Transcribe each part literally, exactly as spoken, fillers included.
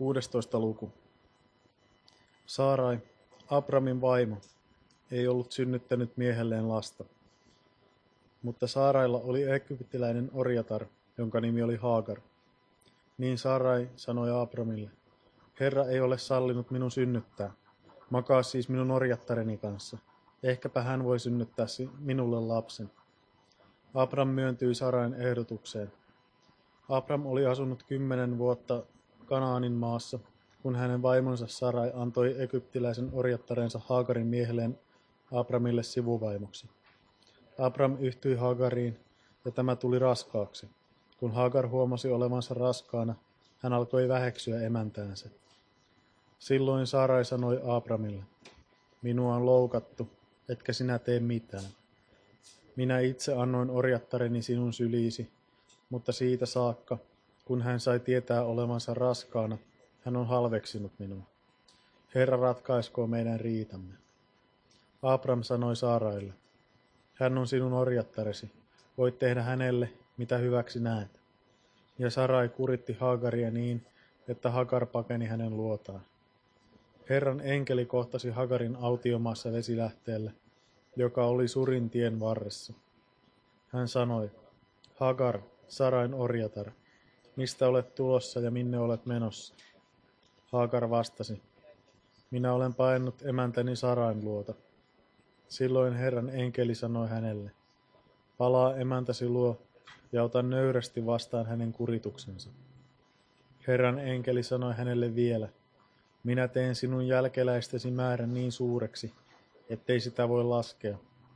kuudestoista luku. Saarai, Abramin vaimo, ei ollut synnyttänyt miehelleen lasta. Mutta Saarailla oli egyptiläinen orjatar, jonka nimi oli Haagar. Niin Saarai sanoi Abramille, Herra ei ole sallinut minun synnyttää. Makaa siis minun orjattareni kanssa. Ehkäpä hän voi synnyttää minulle lapsen. Abram myöntyi Sarain ehdotukseen. Abram oli asunut kymmenen vuotta Kanaanin maassa, kun hänen vaimonsa Sarai antoi egyptiläisen orjattarensa Haagarin miehelleen Abramille sivuvaimoksi. Abram yhtyi Haagariin, ja tämä tuli raskaaksi. Kun Haagar huomasi olevansa raskaana, hän alkoi väheksyä emäntäänsä. Silloin Sarai sanoi Abramille, minua on loukattu, etkä sinä tee mitään. Minä itse annoin orjattareni sinun syliisi, mutta siitä saakka, kun hän sai tietää olevansa raskaana, hän on halveksinut minua. Herra ratkaiskoo meidän riitamme. Abram sanoi Saaraille, hän on sinun orjattaresi, voit tehdä hänelle, mitä hyväksi näet. Ja Sarai kuritti Haagaria niin, että Hagar pakeni hänen luotaan. Herran enkeli kohtasi Hagarin autiomaassa vesilähteelle, joka oli Surin tien varressa. Hän sanoi, Hagar, Sarain orjatar, mistä olet tulossa ja minne olet menossa? Hagar vastasi, minä olen paennut emäntäni Sarain luota. Silloin Herran enkeli sanoi hänelle, palaa emäntäsi luo ja ota nöyrästi vastaan hänen kurituksensa. Herran enkeli sanoi hänelle vielä, minä teen sinun jälkeläistesi määrän niin suureksi, ettei sitä voi laskea.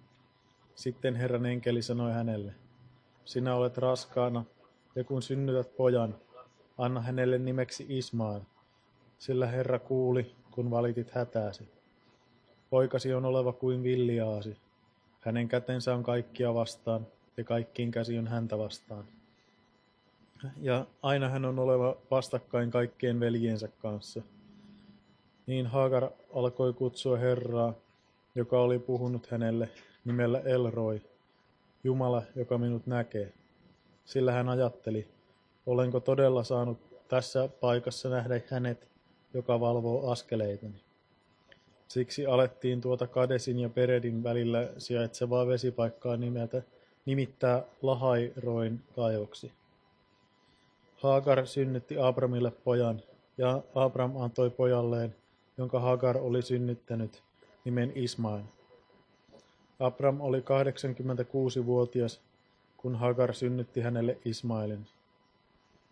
Sitten Herran enkeli sanoi hänelle, sinä olet raskaana, ja kun synnytät pojan, anna hänelle nimeksi Ismael, sillä Herra kuuli, kun valitit hätääsi. Poikasi on oleva kuin villiaasi, hänen kätensä on kaikkia vastaan, ja kaikkiin käsi on häntä vastaan. Ja aina hän on oleva vastakkain kaikkien veljiensä kanssa. Niin Haagar alkoi kutsua Herraa, joka oli puhunut hänelle nimellä Elroi, Jumala, joka minut näkee. Sillä hän ajatteli, olenko todella saanut tässä paikassa nähdä hänet, joka valvoo askeleitani. Siksi alettiin tuota Kadesin ja Peredin välillä sijaitsevaa vesipaikkaa nimeltä, nimittää Lahai-roin kaivoksi. Haagar synnytti Abramille pojan, ja Abram antoi pojalleen, jonka Hagar oli synnyttänyt, nimen Ismael. Abram oli kahdeksankymmentäkuusi-vuotias, kun Hagar synnytti hänelle Ismaelin.